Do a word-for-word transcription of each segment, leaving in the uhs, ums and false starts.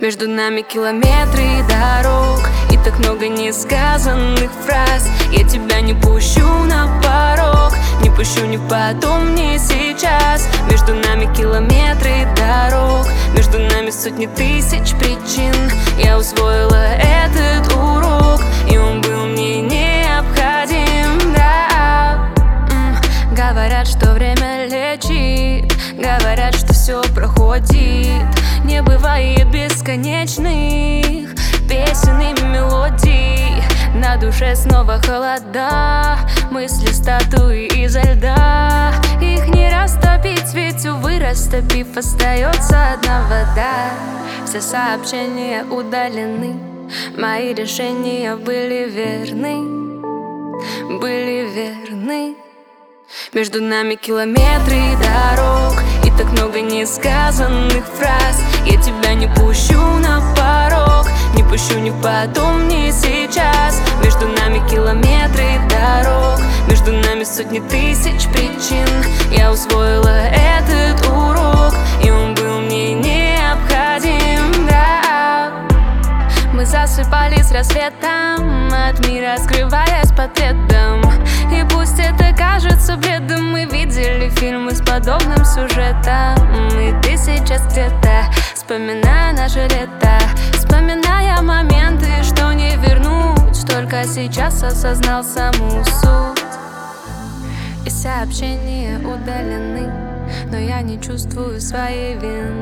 Между нами километры дорог и так много несказанных фраз. Я тебя не пущу на порог, не пущу ни потом, ни сейчас. Между нами километры дорог, между нами сотни тысяч причин. Я усвоила этот урок, и он был мне необходим, да. М-м. Говорят, что время лечит, говорят, что все проходит. Не бывает бесконечных песен и мелодий. На душе снова холода, мысли статуи изо льда. Их не растопить, ведь, увы, растопив, остается одна вода. Все сообщения удалены, мои решения были верны, были верны. Между нами километры дорог и так много несказанных фраз. Я тебя не пущу на порог, не пущу ни потом, ни сейчас. Между нами километры дорог, между нами сотни тысяч причин. Я усвоила этот урок, и он был мне необходим, да. Мы засыпали с рассветом, от мира скрываясь под пледом. И пусть это кажется бредом, мы видели фильмы с подобным сюжетом. И ты сейчас где-то, вспоминая наше лето, вспоминая моменты, что не вернуть. Только сейчас осознал саму суть. И сообщения удалены, но я не чувствую своей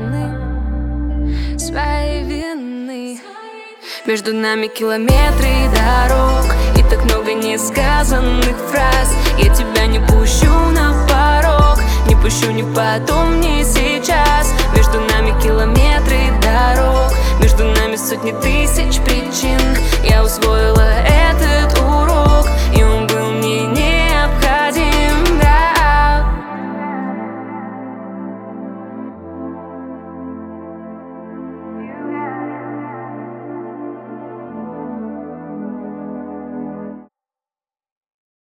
вины, своей вины. Между нами километры дорог и так много несказанных фраз. Я тебя не пущу на порог, не пущу ни потом, ни сейчас. Между нами километры дорог, между нами сотни тысяч причин.